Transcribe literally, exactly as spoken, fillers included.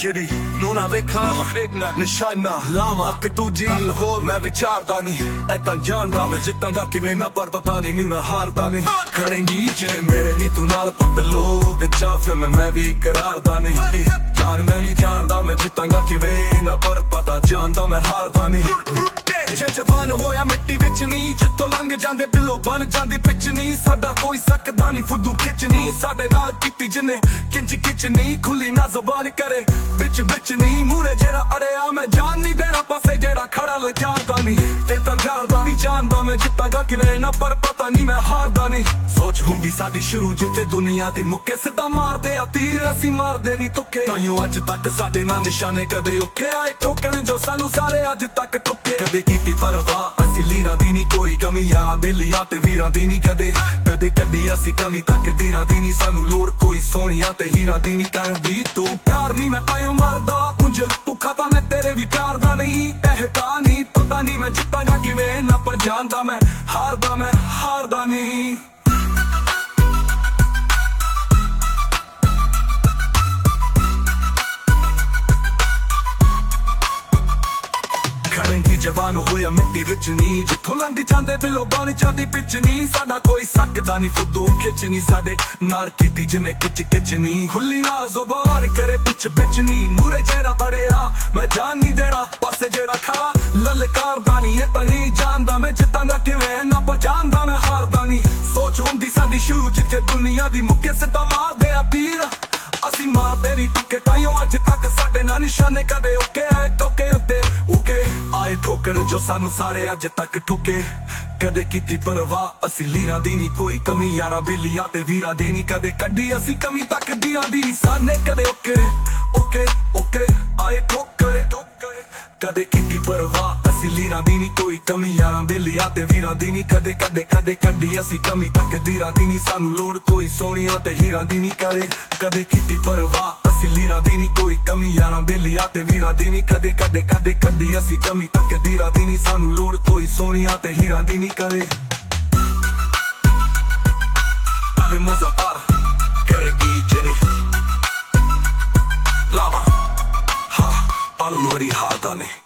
ਕਿਹੜੀ ਨੂੰ ਨਾ ਵੇਖਾਂ ਵੇਖਣਾ ਨਿਸ਼ਾਨਾ ਲਾਵਾਂ ਕਿ ਤੂੰ ਜੀ ਹੋਰ ਮੈਂ ਵਿਚਾਰਦਾ ਨਹੀਂ ਐਦਾਂ ਜਾਣਦਾ ਮੈਂ ਜਿੱਤਾਂਗਾ ਕਿਵੇਂ ਨਾ ਪਰ ਪਤਾ ਨਹੀਂ ਮੈਂ ਹਾਰਦਾ ਨਹੀਂ ਕਰੇਂਗੀ ਜੇ ਮੇਰੇ ਨੀ ਤੂੰ ਨਾਲ ਪਤਲੋ ਤੇ ਚਾਹ ਫਿਰ ਮੈਂ ਵੀ ਕਰਾਰਦਾ ਨਹੀਂ ਜਾਨ ਮੈਂ ਨਹੀਂ ਜਾਣਦਾ ਮੈਂ ਜਿੱਤਾਂਗਾ ਕਿਵੇਂ ਨਾ ਪਰ ਪਤਾ ਜਾਣਦਾ ਮੈਂ ਹਾਰਦਾ ਨਹੀਂ ਜੇ ਜਵਾਨ ਹੋਇਆ ਮਿੱਟੀ ਵਿੱਚ ਨਹੀਂ ਜਿੱਤੋਂ ਲੰਘ ਜਾਂਦੇ ਬਿੱਲੋ ਬਣ ਜਾਂਦੀ ਪਿੱਛ ਨਹੀਂ ਸਾਡਾ ਕੋਈ ਸਕਦਾ ਨਹੀਂ ਫੁੱਦੂ ਖਿੱਚ ਨਹੀਂ ਸਾਡੇ ਨਾਲ ਕੀਤੀ ਜਿੰਨੇ ਕਿੰਚ ਕਿਚ ਨਹੀਂ ਖੁੱਲੀ ਨਾ ਜ਼ਬਾਨ ਕਰੇ ਵਿੱਚ ਵਿੱਚ ਨਹੀਂ ਮੂਰੇ ਜਿਹੜਾ ਅੜਿਆ ਮੈਂ ਜਾਨ ਨਹੀਂ ਦੇਣਾ ਪਾਸੇ ਜਿਹੜਾ ਖੜਾ ਲੈ ਜਾਣਦਾ ਨਹੀਂ ਤੇ ਤਾਂ ਜਾਣਦਾ ਨਹੀਂ ਜਾਣਦਾ ਮੈਂ ਜਿੱਤਾਂਗਾ ਕਿਵੇਂ ਨਾ ਪਰ ਪਤਾ ਨਹੀਂ ਮੈਂ ਹਾਰਦਾ ਨਹੀਂ ਸੋਚ ਹੁੰਦੀ ਸਾਡੀ ਸ਼ੁਰੂ ਜਿੱਥੇ ਦੁਨੀਆ ਦੇ ਮੁੱਕੇ ਸਿੱਧਾ ਮਾਰਦੇ ਆ ਤੀਰ ਅਸੀਂ ਮਾਰਦੇ ਨਹੀਂ ਤੁੱਕੇ ਤਾਈਓ ਅੱਜ ਤੱਕ ਸਾਡੇ ਨਾਲ ਨਿਸ਼ਾਨੇ ਕਦੇ ਉੱਕੇ ਆਏ ਠੋਕਣ ਜੋ ਸਾਨੂੰ ਸਾਰੇ ਅੱਜ ਤੱਕ ਟੁੱਕੇ ਕਦੇ ਕੀਤੀ ਪਰਵਾਹ ਅਸੀਂ ਲੀਰਾਂ ਦੀ ਨਹੀਂ ਕੋਈ ਕਮੀ ਆ ਬੇਲੀਆਂ ਤੇ ਵੀਰਾਂ ਦੀ ਨਹੀਂ ਕਦੇ ਕਦੇ ਕਦੀ ਅਸੀਂ ਕਮੀ ਤੱਕ ਦੀਰਾਂ ਦੀ ਨਹੀਂ ਸਾਨੂੰ ਲੋੜ ਕੋਈ ਸੋਹਣੀਆਂ ਤੇ ਹੀਰਾਂ ਦੀ ਨਹੀਂ ਕਰਦੀ ਤੂੰ ਪਿਆਰ ਨਹੀਂ ਮੈਂ ਤਾਈਓ ਮਰਦਾ ਕੁੰਝ ਭੁੱਖਾ ਤਾਂ ਮੈਂ ਤੇਰੇ ਵੀ ਪਿਆਰ ਦਾ ਨਹੀਂ ਪਹਿਤਾ ਨਹੀਂ ਪਤਾ ਨਹੀਂ ਮੈਂ ਜਿੱਤਾਂਗਾ ਕਿਵੇਂ ਨਾ ਪਰ ਜਾਣਦਾ ਮੈਂ ਹਾਰਦਾ ਮੈਂ ਹਾਰਦਾ ਨਹੀਂ ਜਵਾਨ ਹੋਇਆ ਮਿੱਟੀ ਵਿੱਚ ਨਹੀਂ ਜਿੱਥੋਂ ਲੰਘ ਜਾਂਦੇ ਬਿੱਲੋ ਬਣ ਜਾਂਦੀ ਪਿੱਛ ਨਹੀਂ ਸਾਡਾ ਕੋਈ ਸਕਦਾ ਨਹੀਂ ਫੁੱਦੂ ਖਿੱਚ ਨਹੀਂ ਸਾਡੇ ਨਾਲ ਕੀਤੀ ਜਿਵੇਂ ਕਿਚ ਕਿਚ ਨਹੀਂ ਖੁੱਲੀ ਨਾ ਜ਼ੁਬਾਨ ਕਰੇ ਪਿੱਛ ਵਿੱਚ ਨਹੀਂ ਮੂਰੇ ਜਿਹੜਾ ਬੜਿਆ ਮੈਂ ਜਾਨ ਨਹੀਂ ਦੇਣਾ ਪਾਸੇ ਜਿਹੜਾ ਖੜਾ ਲਲਕਾਰਦਾ ਨਹੀਂ ਇਹ ਤਾਂ ਨਹੀਂ ਜਾਣਦਾ ਮੈਂ ਜਿੱਤਾਂਗਾ ਕਿਵੇਂ ਨਾ ਪਛਾਣਦਾ ਮੈਂ ਹਾਰਦਾ ਨਹੀਂ ਸੋਚ ਹੁੰਦੀ ਸਾਡੀ ਸ਼ੁਰੂ ਜਿੱਥੇ ਦੁਨੀਆ ਦੀ ਮੁੱਕੇ ਸਿੱਧਾ ਮਾਰਦੇ ਆ ਪੀਰ ਅਸੀਂ ਮਾਰਦੇ ਨਹੀਂ ਟੁੱਕੇ ਤਾਈਓ ਅੱਜ ਤੱਕ ਸਾਡੇ ਨਾਲ ਨਿਸ਼ਾਨੇ ਕਦੇ ਉੱਕੇ ਆਏ ਟੋਕੇ ਉੱਤੇ ਉੱਕੇ ਆਏ ਠੋਕਰ ਜੋ ਸਾਨੂੰ ਸਾਰੇ ਅੱਜ ਤੱਕ ਠੁਕੇ ਕਦੇ ਕੀਤੀ ਪਰਵਾਹ ਅਸੀਂ ਲੀਰਾਂ ਦੀ ਨਹੀਂ ਕੋਈ ਕਮੀ ਯਾਰਾਂ ਬੇਲੀਆਂ ਤੇ ਵੀਰਾਂ ਦੀ ਨਹੀਂ ਕਦੇ ਕੱਢੀ ਅਸੀਂ ਕਮੀ ਤੱਕ ਦੀਆਂ ਦੀ ਸਾਨੇ ਕਦੇ ਓਕੇ ਓਕੇ ਓਕੇ ਆਏ ਠੋਕਰ ਠੋਕਰ ਕਦੇ ਕੀਤੀ ਪਰਵਾਹ ਅਸੀਂ ਲੀਰਾਂ ਦੀ ਨਹੀਂ ਕੋਈ ਕਮੀ ਯਾਰਾਂ ਬੇਲੀਆਂ ਤੇ ਵੀਰਾਂ ਦੀ ਨਹੀਂ ਕਦੇ ਕਦੇ ਕਦੇ ਕੱਢੀ ਅਸੀਂ ਕਮੀ ਤੱਕ ਦੀਰਾਂ ਦੀ ਨਹੀਂ ਸਾਨੂੰ ਲੋੜ ਕੋਈ ਸੋਹਣੀਆਂ ਤੇ ਹੀਰਾਂ ਦੀ ਨਹੀਂ ਕਰੇ ਕਦੇ ਕੀਤੀ ਪਰਵਾਹ ਅਸੀਂ ਲੀਰਾਂ ਦੀ ਨਹੀਂ ਕੋਈ ਕਮੀ ਯਾਰਾਂ ਬੇਲੀਆਂ ਤੇ ਵੀਰਾਂ ਦੀ ਨਹੀਂ ਕਦੇ ਕਦੇ ਕਦੇ ਕੱਢੀ ਅਸੀਂ ਕਮੀ ਤੱਕ ਦੀਰਾਂ ਦੀ ਨਹੀਂ ਸਾਨੂੰ ਲੋੜ ਕੋਈ ਸੋਹਣੀਆਂ ਤੇ ਹੀਰਾਂ ਦੀ ਨਹੀਂ ਕਰੇ ਆਵੇ ਮਜ਼ਾ ਪਰ ਕਰੇਗੀ ਜਿਹੜੀ ਲਾਵਾ ਹਾਂ ਆਲੂ ਮਰੀ ਹਾਰਦਾ ਨੇ